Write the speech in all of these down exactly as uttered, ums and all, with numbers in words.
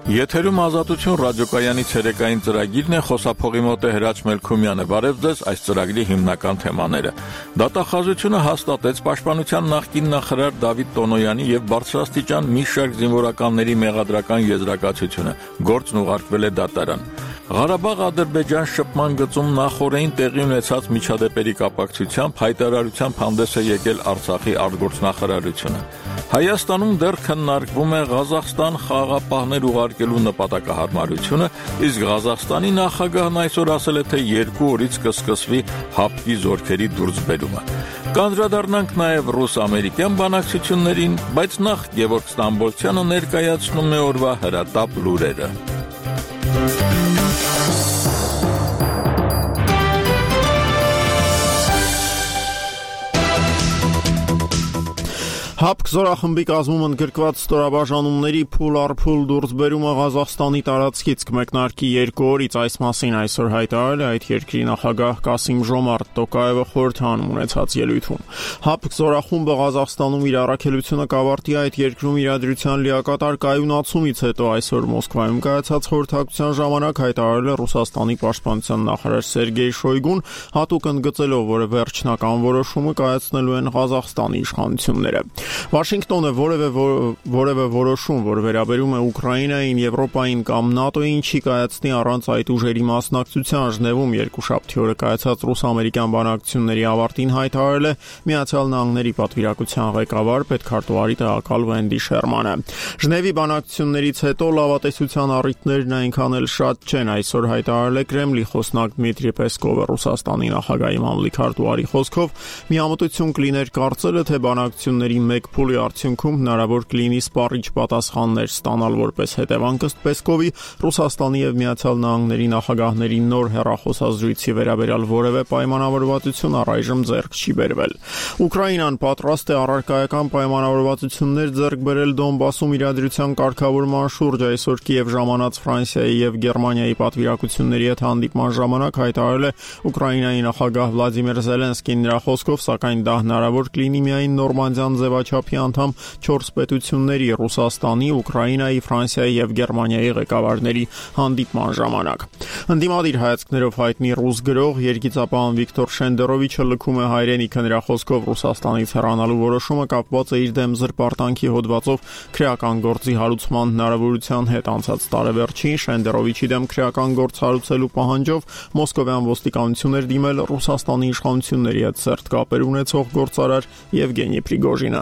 Եթերում Ազատություն ռադիոկայանի ցերեկային ծրագիրն է, խոսափողի մոտ է Հրաչ Մելքումյանը։ Բարև ձեզ, այս ծրագրի հիմնական թեմաները։ Դատախազությունը հաստատեց Պաշտպանության նախկին նախարար Դավիթ Տոնոյանի եւ բարձրաստիճան մի շարք զինվորականների մեղադրական եզրակացությունը։ Գործն ուղարկվել է դատարան։ Ղարաբաղ-Ադրբեջան շփման գծում նախօրեին տեղի ունեցած միջադեպերի կապակցությամբ հայտարարությամբ հանդես է եկել Արցախի արտգործնախարարությունը։ Հայաստանում դեռ քննարկվում է Ղազախստան խաղաղապահներ ուղարկելու նպատակահարմարությունը, իսկ Ղազախստանի նախագահն այսօր ասել է, թե երկու օրից կսկսվի հապկի զորքերի դուրսբերումը։ Կանդրադառնանք նաև ռուս-ամերիկյան բանակցություններին, բայց նախ Գևորգ Ստամբոլցյանը ներկայացնում է օրվա հրատապ լուրերը։ Հապկ զորախմբի կազմում ընդգրկված ստորաբաժանումների փուլ առ փուլ դուրսբերումը Ղազախստանի տարածքից կմեկնարկի երկու օրից, այս մասին այսօր հայտարարել է այդ երկրի նախագահ Կասիմ Ժոմարտ Տոկաևը խորհրդանում ունեցած ելույթում։ Հապկ զորախումբը Ղազախստանում իր առաքելությունը կավարտի այդ երկրում իրադրության լիակատար կայունացումից հետո այսօր Մոսկվայում կայացած խորհրդակցության ժամանակ հայտարարել է Ռուսաստանի պաշտպանության նախարար Սերգեյ Շոյգուն, հատուկ ընդգծելով, որ վերջնական որոշումը կայացնելու են Ղազախստանի իշխանությունները։ Վաշինգտոնը որևէ որևէ որոշում, որ վերաբերում է Ուկրաինային, Եվրոպային կամ ՆԱՏՕ-ին չի կայացնի առանց այդ ուժերի մասնակցության։ Ժնևում երկուշաբթի օրը կայացած ռուս-ամերիկյան բանակցությունների ավարտին հայտարարել է Միացյալ Նահանգների պատվիրակության ղեկավար պետքարտուղարի տեղակալ Վենդի Շերմանը։ Ժնևի բանակցություններից հետո լավատեսության առիթներն այնքան էլ շատ չեն, այսօր հայտարարել է Կրեմլի խոսնակ Դմիտրի Պեսկովը։ Ռուսաստանի նախագահի մամլիքարտուղարի խոսքով միամտություն կլիներ կարծելը, թե բանակցությունների մեկ փուլի արդյունքում հնարավոր կլինի սպառիչ պատասխաններ ստանալ։ Որպես հետևանք, ըստ Պեսկովի, Ռուսաստանի եւ Միացյալ Նահանգների նախագահների նոր հեռախոսազրույցի վերաբերյալ որևէ պայմանավորվածություն առայժմ ձեռք չի բերվել։ Ուկրաինան պատրաստ է առարկայական պայմանավորվածություններ ձեռք բերել Դոնբասում իրադրության կարգավորման շուրջ։ Այսօր Կիև ժամանած Ֆրանսիայի եւ Գերմանիայի պատվիրակությունների հետ հանդիպման ժամանակ հայտարարել է Ուկրաինայի նախագահ Վլադիմիր Զելենսկին։ Նրա խոսքով, սակայն դա հնարավոր կլինի միայն նորմանդիան ձևաչափի անդամ չորս պետությունների՝ Ռուսաստանի, Ուկրաինայի, Ֆրանսիայի եւ Գերմանիայի ղեկավարների հանդիպման ժամանակ։ Ընդդիմադիր հայացքներով հայտնի ռուս գրող երգիծապահ Վիկտոր Շենդերովիչը լքում է հայրենիքը։ Նրա խոսքով Ռուսաստանից հեռանալու որոշումը կապված է իր դեմ զրպարտանքի հոդվածով քրեական գործի հարուցման հնարավորության հետ։ Անցած տարեվերջին Շենդերովիչի դեմ քրեական գործ հարուցելու պահանջով մոսկովյան ոստիկանություն էր դիմել Ռուսաստանի իշխանությունների հետ սերտ կապեր ունեցող գործարար Եվգենի Պրիգոժինը։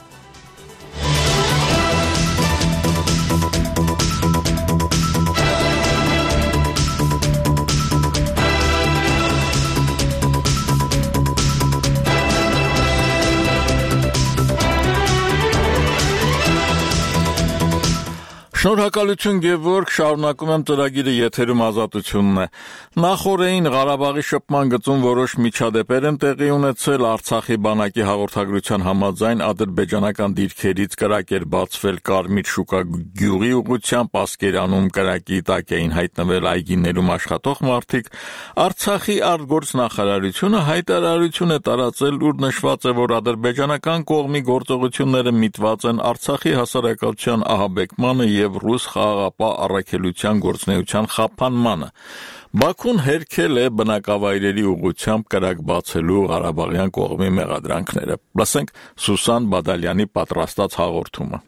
Շնորհակալություն Գևորգ, շարունակում եմ ծրագիրը, եթերում Ազատությունն է։ Նախօրեին Ղարաբաղի շփման գծում որոշ միջադեպեր են տեղի ունեցել։ Արցախի բանակի հաղորդագրության համաձայն ադրբեջանական դիրքերից կրակ էր բացվել Կարմիր շուկա գյուղի ուղղությամբ, Ասկերանում կրակի տակ էին հայտնվել այգիներում աշխատող մարդիկ։ Արցախի արտգործնախարարությունը հայտարարություն է տարածել, ուր նշված է, որ ադրբեջանական կողմի գործողությունները միտված են Արցախի հասարակության ահաբեկմանը եւ ռուս խաղաղապահ առաքելության գործունեության խափանմանը։ Բաքուն հերքել է բնակավայրերի ուղղությամբ կրակ բացելու ղարաբաղյան կողմի մեղադրանքները։ Լսենք Սուսան Բադալյանի պատրաստած հաղորդումը։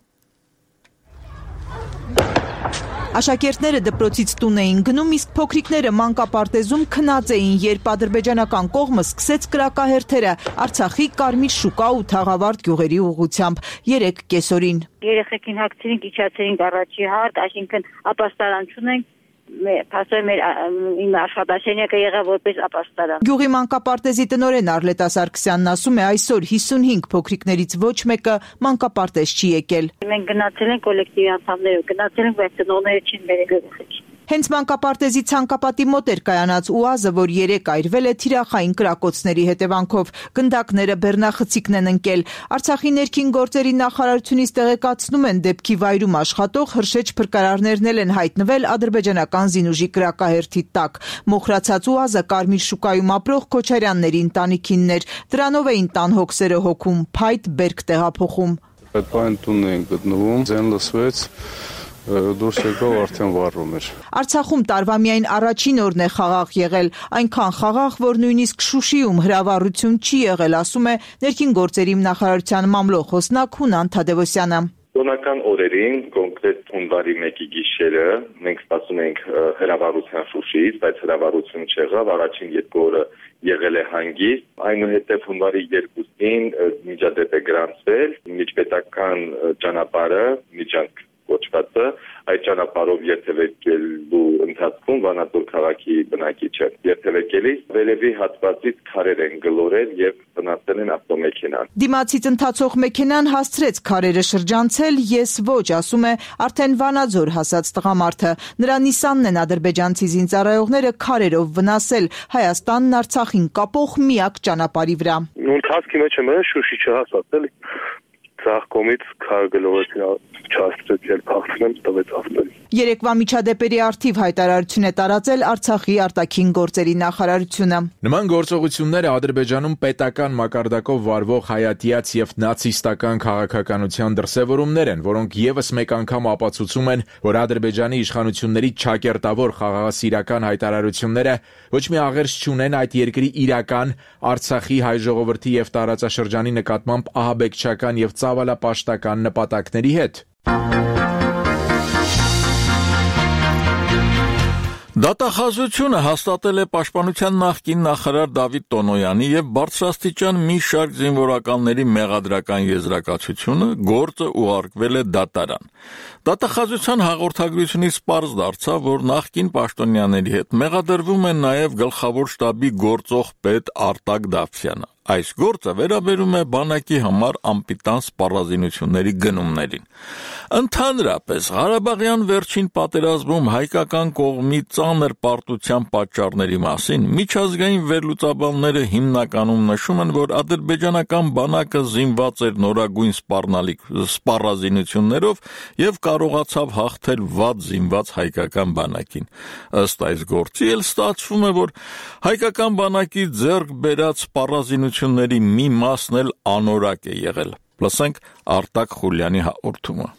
Աշակերտները դպրոցից տուն էին գնում, իսկ փոքրիկները մանկապարտեզում քնած էին, երբ ադրբեջանական կողմը սկսեց կրակահերթերը Արցախի Կարմիր շուկա ու Թաղավարտ գյուղերի ուղղությամբ երեք կեսօրին։ Երեխեքին հագցրինք, իջացրինք առաջի հարդ, այսինքն ապաստարան չունենք, փաստորեն մեր իմ աշխատասենյակը եղավ որպես ապաստարան։ Գյուղի մանկապարտեզի տնօրեն Արլետա Սարգսյանն ասում է, այսօր հիսունհինգ փոքրիկներից ոչ մեկը մանկապարտեզ չի եկել։ Մենք գնացել ենք կոլեկտիվի անդամները, գնացել ենք, բայց տնօրենները չեն բերել երեխեքին։ Հենց մանկապարտեզի ցանկապատի մոտ էր կայանած ՈՒԱԶ-ը, որ երեք այրվել է թիրախային կրակոցների հետևանքով։ Գնդակները բեռնախցիկն են ընկել։ Արցախի ներքին գործերի նախարարությունից տեղեկացնում են, դեպքի վայրում աշխատող հրշեջ փրկարարներն էլ են հայտնվել ադրբեջանական զինուժի կրակահերթի տակ։ Մոխրացած ՈՒԱԶ-ը Կարմիր շուկայում ապրող Քոչարյանների ընտանիքինն էր։ Դրանով էին տան հոգսերը հոգում, փայտ բերք տեղափոխում։ Այդ բան տունն են գտնվում, ձեն լսվեց դուրս եկավ արդեն վառում էր։ Արցախում տարվա միայն առաջին օրն է խաղաղ եղել, այնքան խաղաղ, որ նույնիսկ Շուշիում հրավառություն չի եղել, ասում է ներքին գործերի նախարարության մամլոխոսնակ Հունան Թադևոսյանը։ Տոնական օրերին, կոնկրետ հունվարի մեկի գիշերը, մենք սպասում ենք հրավառության Շուշիից, բայց հրավառություն չեղավ, առաջին երկու օրը եղել է հանգիստ, այնուհետև հունվարի երկուսին միջադեպ է գրանցվել, միջպետական ճանապարհը, միջանք կոչվածը, այդ ճանապարհով երթևեկելու ընթացքում Վանաձոր քաղաքի բնակիչը երթևեկելիս վերևի հատվածից քարեր են գլորել եւ վնասել են ավտոմեքենան։ Դիմացից ընթացող մեքենան հասցրեց քարերը շրջանցել, ես ոչ, ասում է արդեն Վանաձոր հասած տղամարդը։ Նրա Նիսանն են ադրբեջանցի զինծառայողները քարերով վնասել Հայաստանն Արցախին կապող միակ ճանապարհի վրա։ Ընթացքի մեջ եմ Շուշի չհասած էլի։ Ցախ կողմից քար գլորեցին չհասցրել փախցնեմ տվեց ավտոյին։ Երեկվա միջադեպերի արդիվ հայտարարություն է տարածել Արցախի արտաքին գործերի նախարարությունը։ Նման գործողությունները Ադրբեջանում պետական մակարդակով վարվող հայատյաց եւ նացիստական քաղաքականության դրսեւորումներ են, որոնք եւս մեկ անգամ ապացուցում են, որ Ադրբեջանի իշխանությունների չակերտավոր խաղաղասիրական հայտարարությունները ոչ մի աղերս չունեն այդ երկրի իրական Արցախի հայ ժողովրդի եւ տարածաշրջանի նկատմամբ ահաբեկչական եւ ծավալապաշտական նպատակների հետ։ Դատախազությունը հաստատել է Պաշտպանության նախկին նախարար Դավիթ Տոնոյանի եւ բարձրաստիճան մի շարք զինվորականների մեղադրական եզրակացությունը, գործը ուղարկվել է դատարան։ Դատախազության հաղորդագրությունից պարզ դարձավ, որ նախկին պաշտոնյաների հետ մեղադրվում է նաեւ գլխավոր շտաբի գործող պետ Արտակ Դավթյանը։ Այս գործը վերաբերում է բանակի համար անպիտան սպառազինությունների գնումներին։ Ընդհանրապես, Ղարաբաղյան վերջին պատերազմում հայկական կողմի ծանր պարտության պատճառների մասին միջազգային վերլուծաբանները հիմնականում նշում են, որ ադրբեջանական բանակը զինված էր նորագույն սպառազինություններով եւ կարողացավ հաղթել վատ զինված հայկական բանակին։ Ըստ այս գործի էլ ստացվում է, որ հայկական բանակի ձեռք բերած սպառազինությունների մի մասն էլ անորակ է եղել։ Լսենք Արտակ Խուլյանի հաղորդումը։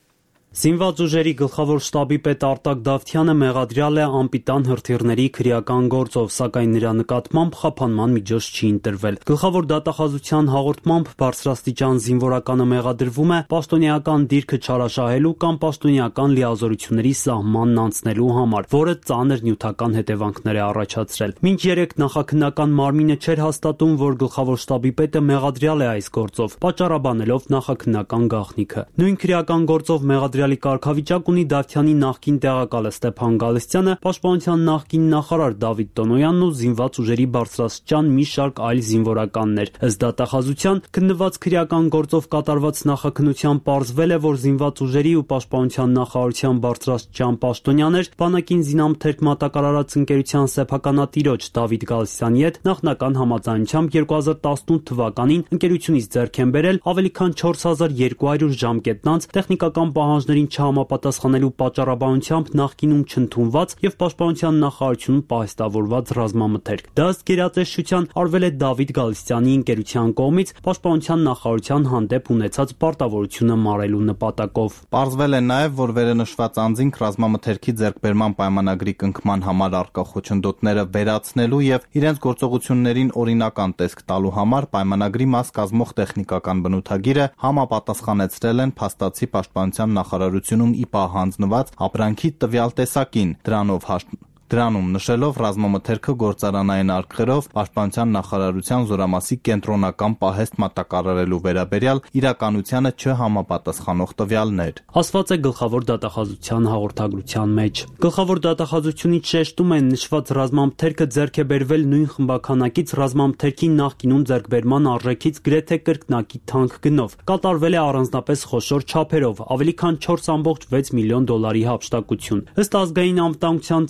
Զինված ուժերի գլխավոր շտաբի պետ Արտակ Դավթյանը մեղադրյալ է անպիտան հրթիռների քրեական գործով, սակայն նրա նկատմամբ խափանման միջոց չի ընտրվել։ Գլխավոր դատախազության հաղորդմամբ բարձրաստիճան զինվորականը մեղադրվում է պաշտոնեական դիրքը չարաշահելու կամ պաշտոնեական լիազորությունների սահմանն անցնելու համար, որը ծանր նյութական հետևանքներ է առաջացրել։ Մինչ երեք նախաքննական մարմինը չէր հաստատում, որ գլխավոր շտաբի պետը մեղադրյալ է այս գործով, պատճառաբանելով նախաքննական գաղտնիքը։ Նույն քրեական գործով մեղադրյալ կարգավիճակ ունի Դավթյանի նախկին տեղակալը Ստեփան Գալստյանը, Պաշտպանության նախկին նախարար Դավիթ Տոնոյանն ու զինված ուժերի բարձրաստիճան մի շարք այլ զինվորականներ։ Ըստ դատախազության, քննված քրեական գործով կատարված նախաքննության պարզվել է, որ զինված ուժերի ու Պաշտպանության նախարարության բարձրաստիճան պաշտոնյաներ բանակին զինամթերք մատակարարած ընկերության սեփականատիրոջ Դավիթ Գալստյանի հետ նախնական համաձայնությամբ երկու հազար տասնութ թվականին ընկերությունից ձեռք են բերել ավելի քան չորս հազար երկու հարյուր ժամկետնանց տեխնիկական պահանջների չհամապատասխանելու պատճառաբանությամբ նախկինում չընդունված եւ Պաշտպանության նախարարությունում պահեստավորված ռազմամթերք։ Դա ըստ գերատեսչության արվել է Դավիթ Գալստյանի ընկերության կողմից Պաշտպանության նախարարության հանդեպ ունեցած պարտավորությունը մարելու նպատակով։ Պարզվել է նաեւ, որ վերենշված անձինք ռազմամթերքի ձեռքբերման պայմանագրի կնքման համար առկա խոչընդոտները վերացնելու եւ իրենց գործողություններին օրինական տեսք տալու համար պայմանագրի մաս կազմող տեխնիկական բնութագիրը համապատասխանեցրել են փաստացի Պաշտպանության նախարարությունում ի պահ հանձնված ապրանքի տվյալ տեսակին, դրանով հաշտ Դրանում նշելով ռազմամթերքը գործարանային արկղերով Պաշտպանության նախարարության զորամասի կենտրոնական պահեստ մատակարարելու վերաբերյալ իրականությանը չհամապատասխանող տվյալներ։ Ասված է գլխավոր դատախազության հաղորդագրության մեջ։ Գլխավոր դատախազությունից շեշտում են նշված ռազմամթերքը ձեռք է բերվել նույն խմբականակից ռազմամթերքի նախկինում ձեռքբերման արժեքից գրեթե կրկնակի թանկ գնով։ Կատարվել է առանձնապես խոշոր չափերով, ավելի քան չորս կόμma վեց միլիոն դոլարի հափշտակություն։ Ըստ ազգային անվտանգության ծառայության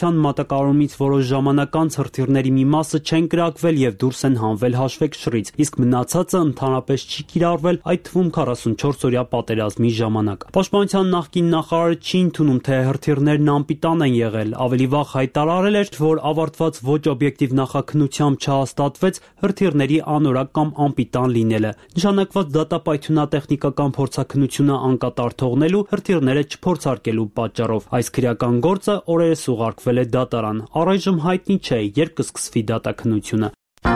պաշտպանության մատակարարումից որոշ ժամանակ անց հրթիռների մի մասը չեն կրակվել եւ դուրս են հանվել հաշվեկշռից, իսկ մնացածը ընդհանրապես չի կիրառվել, այդ թվում քառասունչորս օրյա պատերազմի ժամանակ։ Պաշտպանության նախկին նախարարը չի ընդունում, թե հրթիռներն անպիտան են եղել, ավելի վաղ հայտարարել էր, որ ավարտված ոչ օբյեկտիվ նախաքննությամբ չհաստատվեց հրթիռների անորակ կամ անպիտան լինելը։ Նշանակված դատապայթյունատեխնիկական փորձաքննությունը անկատար թողնելու, հրթիռները չփորձարկելու պատճառով այս քրեական գործը օրերս ուղարկվել է դատարան։ Առայժմ հայտնի չէ, երբ կսկսվի դատաքննությունը։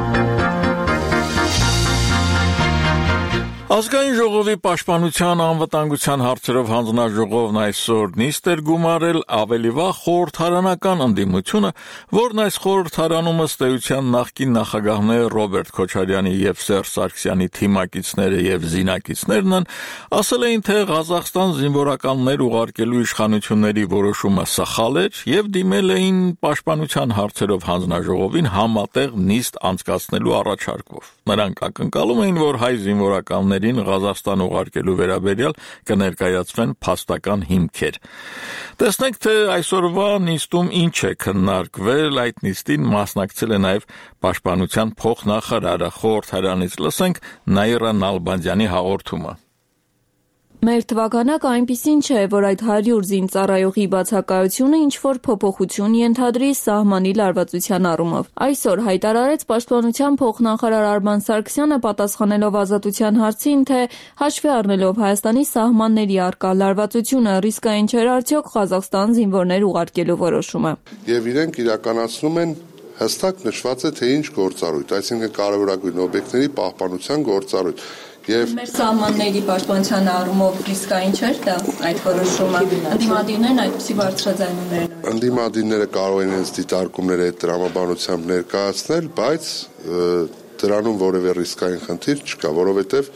Ազգային ժողովի պաշտպանության անվտանգության հարցերով հանձնաժողովն այսօր նիստ էր գումարել ավելի վաղ խորհրդարանական ընդդիմությունը, որն այս խորհրդարանում ըստ էության նախկին նախագահներ Ռոբերտ Քոչարյանի եւ Սերժ Սարգսյանի թիմակիցները եւ զինակիցներն են, ասել էին, թե Ղազախստան զինվորականներ ուղարկելու իշխանությունների որոշումը սխալ էր եւ դիմել էին պաշտպանության հարցերով հանձնաժողովին համատեղ նիստ անցկացնելու առաջարկով։ Նրանք ակնկալում էին, որ հայ զինվորականներ Ղազախստան ուղարկելու վերաբերյալ կներկայացվեն փաստական հիմքեր։ Տեսնենք, թե այսօրվա նիստում ինչ է քննարկվել, այդ նիստին մասնակցել է նաև պաշտպանության փոխնախարարը։ Խորհրդարանից լսենք Նաիրա Նալբանդյանի հաղորդումը։ Մեր թվականակը այնպիսին չէ, որ այդ հարյուր զինծառայողի բացակայությունը ինչ-որ փոփոխություն ենթադրի սահմանի լարվածության առումով։ Այսօր հայտարարեց պաշտպանության փոխնախարար Արման Սարգսյանը, պատասխանելով Ազատության հարցին, թե հաշվի առնելով Հայաստանի սահմանների առկա լարվածությունը, ռիսկային չէր արդյոք Ղազախստան զինվորներ ուղարկելու որոշումը։ Եվ իրենք իրականացնում են հստակ նշված է, թե ինչ գործառույթ, այսինքն կարևորագույն օբյեկտների պահպանության գործառույթ։ Եվ մեր սահմանների պաշտպանության առումով ռիսկային չէր դա այդ որոշումը։ Ընդդիմադիրներն այդպիսի բարձրաձայնումներ են։ Ընդդիմադիրները կարող են իրենց դիտարկումները այդ տրամաբանությամբ ներկայացնել, բայց դրանում որևէ ռիսկային խնդիր չկա, որովհետև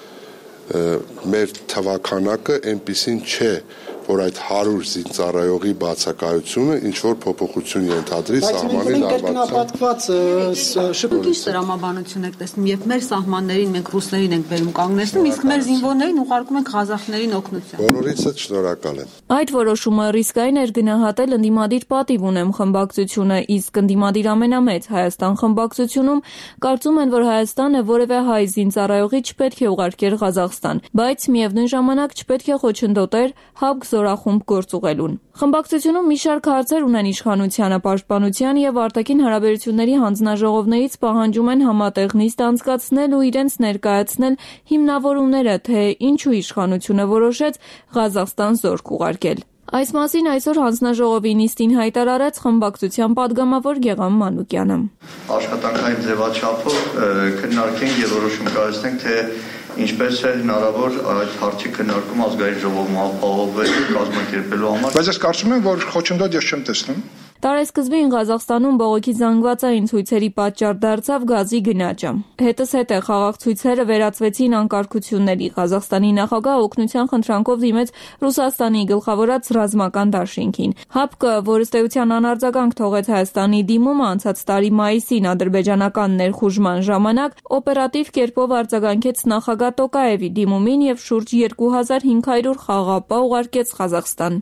մեր թվականակը այնպիսին չէ, որ այդ հարյուր զինծառայողի բացակայությունը ինչ որ փոփոխություն ենթադրի սահմանի լարվածության։ Շփոթիչ տրամաբանություն եք տեսնում եւ մեր սահմաններին մենք ռուսներին ենք բերում կանգնեցնում, իսկ մեր զինվորներին ուղարկում ենք ղազախներին օգնության։ Բոլորիցս շնորհակալ եմ։ Այդ որոշումը ռիսկային էր գնահատել ընդդիմադիր պատիվ ունեմ խմբակցությունը, իսկ ընդդիմադիր ամենամեծ Հայաստան խմբակցությունում կարծում են, որ Հայաստանը որևէ հայ զինծառայողի չպետք է ուղարկեր Ղազախստան, բայց միևնույն ժամանակ չպետք է խոչընդոտեր ՀԱԲ զորախումբ գործուղելուն։ Խմբակցությունում մի շարք հարցեր ունեն իշխանությանը, պաշտպանության եւ արտաքին հարաբերությունների հանձնաժողովներից պահանջում են համատեղ նիստ անցկացնել ու իրենց ներկայացնել հիմնավորումները, թե ինչու իշխանությունը որոշեց Ղազախստան զորք ուղարկել։ Այս մասին այսօր հանձնաժողովի նիստին հայտարարեց խմբակցության падգամավոր Գեգամ Մանուկյանը։ Աշխատանքային ձևաչափով քննարկենք եւ որոշում կայացնենք, թե ինչպես է հնարավոր այդ հարցի քննարկում ազգային ժողովում ապահովելու, կազմակերպելու համար։ Բայց ես կարծում եմ, որ խոչընդոտ ես չեմ տեսնում։ Տարեսկզբին Ղազախստանում բողոքի զանգվածային ցույցերի պատճառ դարձավ գազի գնաճը։ Հետզհետե խաղաղ ցույցերը վերածվեցին անկարգությունների։ Ղազախստանի նախագահ օգնության խնդրանքով դիմեց Ռուսաստանի գլխավորած ռազմական դաշինքին։ ՀԱՊԿ-ը, որը ըստ էության անարձագանք թողեց Հայաստանի դիմումը անցած տարի մայիսին ադրբեջանական ներխուժման ժամանակ, օպերատիվ կերպով արձագանքեց նախագահ Տոկաևի դիմումին եւ շուրջ երկու հազար հինգ հարյուր խաղաղապահ ուղարկեց Ղազախստան։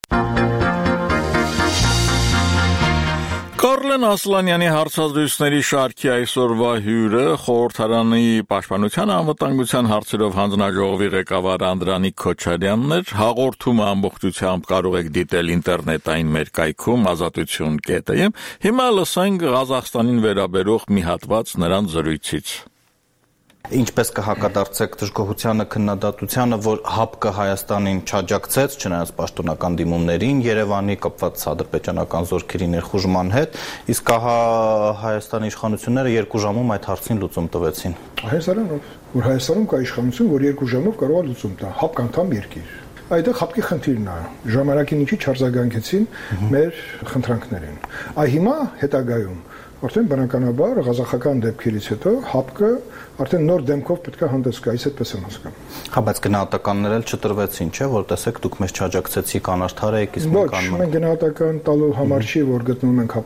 Կարլեն Ասլանյանի հարցազրույցների շարքի այսօրվա հյուրը խորհրդարանի պաշտպանության անվտանգության հարցերով հանձնաժողովի ղեկավար Անդրանիկ Քոչարյանն էր։ Հաղորդումը ամբողջությամբ կարող եք դիտել ինտերնետային մեր կայքում ազատություն կետ է։ Հիմա լսենք Ղազախստանին վերաբերող մի հատված նրանց զրույցից։ Ինչպես կհակադարձեք դժգոհությանը քննադատությանը, որ ՀԱՊԿ-ը Հայաստանին չաջակցեց, չնայած պաշտոնական դիմումներին, Երևանի կապված ադրբեջանական զորքերի ներխուժման հետ, իսկ ահա Հայաստանի իշխանությունները երկու ժամում այդ հարցին լուծում տվեցին։ Հայաստանով, որ Հայաստանում կա իշխանություն, որ երկու ժամով կարող է լուծում տա, ՀԱՊԿ անդամ երկիր։ Այդտեղ ՀԱՊԿ-ի խնդիրն է, ժամանակին ինչի չարձագանքեցին մեր խնդրանքներին։ Այ հիմա հետագայում Արդեն բնականաբար ղազախական դեպքերից հետո ՀԱՊԿ-ը արդեն նոր դեմքով պետք է հանդես գա, այս այդպես եմ հասկանում։ Հա, բայց գնահատականներ էլ չտրվեցին, չէ՞, որ տեսեք դուք մեզ չաջակցեցիք, անարդար եք, իսկ մենք անմար։ Ոչ, մենք գնահատական տալու համար չի, որ գտնվում ենք ՀԱՊԿ-ում։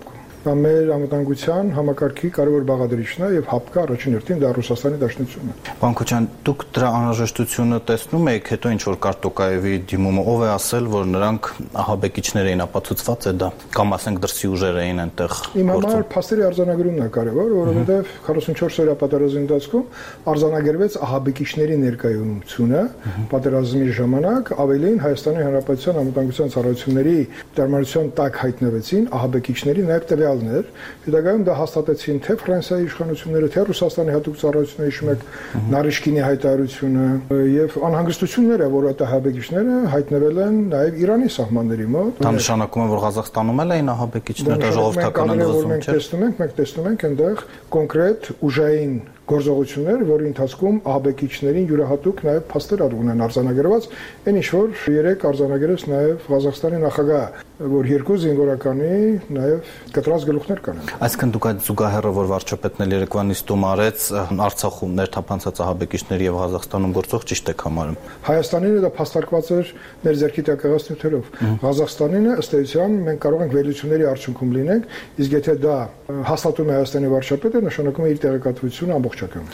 Դա մեր անվտանգության համակարգի կարևոր բաղադրիչն է եւ հապկը առաջին հերթին դա Ռուսաստանի Դաշնությունն է։ Պարոն Քոչյան, դուք դրա անհրաժեշտությունը տեսնում եք, հետո ինչ որ կար Տոկաևի դիմումը, ով է ասել, որ նրանք ահաբեկիչներ էին, ապացուցված է դա, կամ ասենք դրսի ուժեր էին այնտեղ։ Իմ համար փաստերի արձանագրումն է կարևոր, որովհետեւ քառասունչորս օրյա պատերազմի ընթացքում արձանագրվեց ահաբեկիչների ներկայունությունը պատերազմի ժամանակ, ավելին Հայաստանի Հանրապետության անվտանգության ծառայությունների դերմանության տակ հայտնվեցին ահաբեկիչների նաև տվյալներ, հետագայում դա հաստատեցին թե Ֆրանսիայի իշխանությունները, թե Ռուսաստանի հատուկ ծառայությունների շմեկ Նարիշկինի հայտարարությունը եւ անհանգստությունները, որ այդ ահաբեկիչները հայտնվել են նաև Իրանի սահմանների մոտ։ Դա նշանակում է, որ Ղազախստանում էլ էին ահաբեկիչներ, ժողովրդական ընդվզում չէ։ Մենք տեսնում ենք, մենք տեսնում ենք այնտեղ կոնկրետ ուժային գործողություններ, որի ընթացքում ահաբեկիչներին յուրահատուկ նաև փաստեր ունեն արձանագրված, այն ինչ որ երեք արձանագրեց նաև Ղազախստանի նախագահ, որ երկու զինվորականի նաև կտրած գլուխներ կան։ Այսինքն դուք այդ զուգահեռը, որ վարչապետն էլ երեկվա նիստում արեց, Արցախում ներթափանցած ահաբեկիչների եւ Ղազախստանում գործող ճիշտ եք համարում։ Հայաստանին դա փաստարկված էր մեր ձեռքի տակ եղած նյութերով։ Ղազախստանին ըստ էության մենք կարող ենք վերլուծությունների արդյունքում լինենք, իսկ եթե դա հաստատում է Հայաստանի վարչապետը, նշանակում է իր տեղեկատվությունը ամբողջական։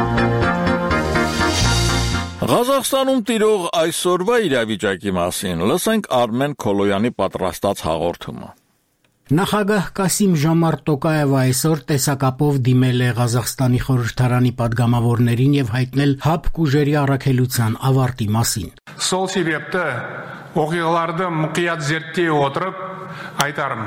Ղազախստանում տիրող այսօրվա իրավիճակի մասին լսենք Արմեն Քոլոյանի պատրաստած հաղորդումը։ Նախագահ Կասիմ Ժոմարտ Տոկաևը այսօր տեսակապով դիմել է Ղազախստանի խորհրդարանի падգամավորներին եւ հայտնել հապկ ուժերի առաքելության ավարտի մասին։ Сол себепті оқиғаларды мұқият зерттей отырып айтарым.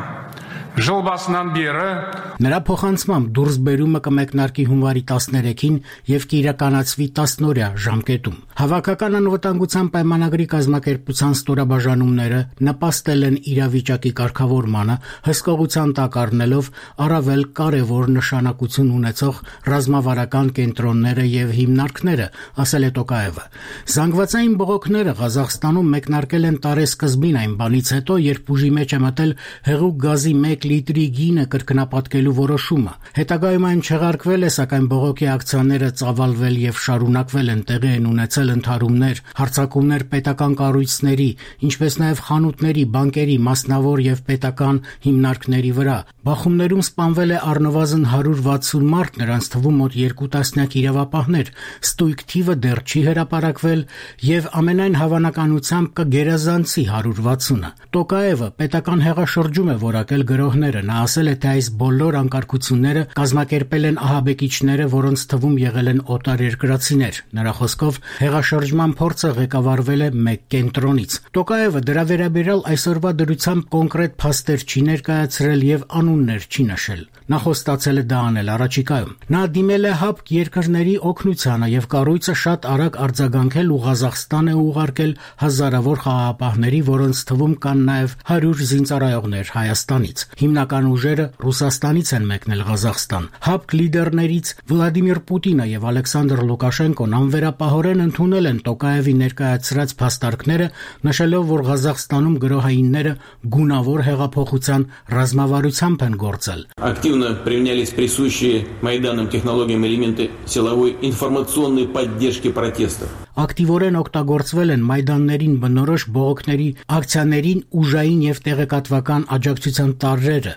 Жыл басынан бері Նրա փոխանցմամբ դուրսբերումը կմեկնարկի հունվարի տասներեքին եւ կիրականացվի տասնօրյա ժամկետում։ Հավաքական անվտանգության պայմանագրի կազմակերպության ստորաբաժանումները նպաստել են իրավիճակի կարգավորմանը, հսկողության տակ առնելով առավել կարևոր նշանակություն ունեցող ռազմավարական կենտրոնները եւ հիմնարկները, ասել է Տոկաևը։ Զանգվածային բողոքները Ղազախստանում մեկնարկել են տարեսկզբին այն բանից հետո, երբ ուժի մեջ է մտել հեղուկ գազի մեկ լիտրի գինը կրկնապատկելու որոշումը։ Հետագայում այն չեղարկվել է, սակայն բողոքի ակցիաները ծավալվել եւ շարունակվել են, տեղի են ունեցել ընդհարումներ, հարձակումներ պետական կառույցների, ինչպես նաեւ խանութների, բանկերի, մասնավոր եւ պետական հիմնարկների վրա։ Բախումներում սպանվել է առնվազն հարյուր վաթսուն մարդ, նրանց թվում մոտ երկու տասնյակ իրավապահներ։ Ստույգ թիվը դեռ չի հրապարակվել եւ ամենայն հավանականությամբ կգերազանցի հարյուր վաթսունը։ Տոկաևը պետական հեղաշրջում է որակել գրողները։ Նա ասել է, թե այս բոլոր անկարգությունները կազմակերպել են ահաբեկիչները, որոնց թվում եղել են օտարերկրացիներ։ Նրա խոսքով հեղաշրջման փորձը ղեկավարվել է մեկ կենտրոնից։ Տոկաևը դրա վերաբերյալ այսօրվա դրությամբ կոնկրետ փաստեր չի ներկայացրել եւ անուններ չի նշել։ Նա խոստացել է դա անել առաջիկայում։ Նա դիմել է հապկ երկրների օգնությանը եւ կառույցը շատ արագ արձագանքել ու Ղազախստան է ուղարկել հազարավոր խաղաղապահների, որոնց թվում կան նաեւ հարյուր զինծառայողներ Հայաստանից։ Հիմնական ուժերը Ռուսաստանից են մեկնել Ղազախստան։ Հապկ լիդերներից Վլադիմիր Պուտինը եւ Ալեքսանդր Լուկաշենկոն անվերապահորեն ընդունել են Տոկաևի ներկայացրած փաստարկները, նշելով, որ Ղազախստանում գրոհայինները գունավոր հեղափոխության ռազմավարությամբ են գործել։ Активно применялись присущие Майданам технологиям элементы силовой информационной поддержки протестов. Ակտիվորեն օգտագործվել են Մայդաններին բնորոշ բողոքների, ակցիաներին ուժային եւ տեղեկատվական աջակցության տարրերը։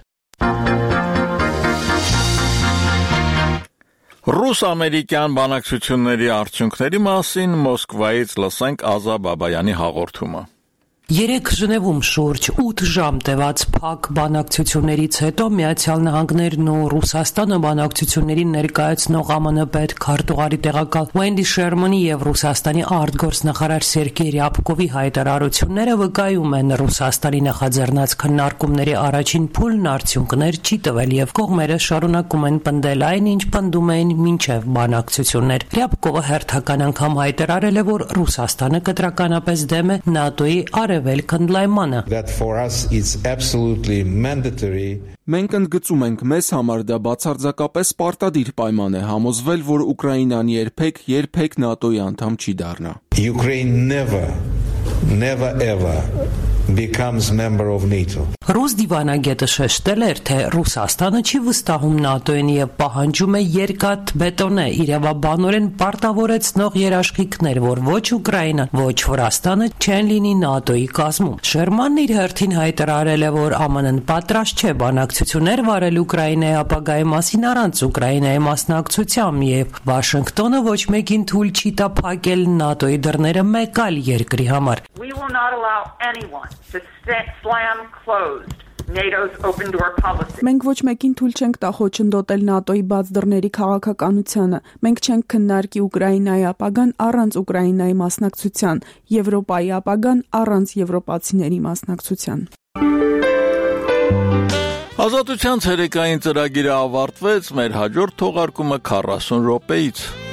Ռուս-ամերիկյան բանակցությունների արդյունքների մասին Մոսկվայից լսենք Ազա Բաբայանի հաղորդումը։ Երեք Ժնևում շուրջ ութ ժամ տևած փակ բանակցություններից հետո Միացյալ Նահանգներն ու Ռուսաստանը բանակցություններին ներկայացնող ԱՄՆ պետ քարտուղարի տեղակալ Ուենդի Շերմանի եւ Ռուսաստանի արտգործնախարար Սերգեյ Ռյաբկովի հայտարարությունները վկայում են Ռուսաստանի նախաձեռնած քննարկումների առաջին փուլն արդյունքներ չի տվել եւ կողմերը շարունակում են պնդել այն, ինչ պնդում էին մինչեւ բանակցություններ։ Ռյաբկովը հերթական անգամ հայտարարել է, որ Ռուսաստանը կտրականապես դեմ է ՆԱՏՕ-ի That for us is absolutely mandatory. Մենք ընդգծում ենք, մեզ համար դա բացարձակապես պարտադիր պայման է համոզվել, որ Ուկրաինան երբեք, երբեք ՆԱՏՕ-ի անդամ չի դառնա։ Ukraine never, never ever becomes member of NATO. Ռուս դիվանագետը շեշտել էր, թե Ռուսաստանը չի վստահում ՆԱՏՕ-ին եւ պահանջում է երկաթ բետոնե իրավաբանորեն պարտավորեցնող երաշխիքներ, որ ոչ Ուկրաինան, ոչ Վրաստանը չեն լինի ՆԱՏՕ-ի կազմում։ Շերմանն իր հերթին հայտարարել է, որ ԱՄՆ-ն պատրաստ չէ բանակցություններ վարել Ուկրաինայի ապագայի մասին առանց Ուկրաինայի մասնակցությամբ եւ Վաշինգտոնը ոչ մեկին թույլ չի տա փակել ՆԱՏՕ-ի դռները մեկ այլ երկրի համար։ We will not allow anyone to slam closed NATO's open door policy. Մենք ոչ մեկին թույլ չենք տա խոչընդոտել ՆԱՏՕ-ի բաց դռների քաղաքականությանը։ Մենք չենք քննարկի Ուկրաինայի ապագան առանց Ուկրաինայի մասնակցության, Եվրոպայի ապագան առանց եվրոպացիների մասնակցության։ Ազատության ցերեկային ծրագիրը ավարտվեց, մեր հաջորդ թողարկումը քառասուն րոպեից։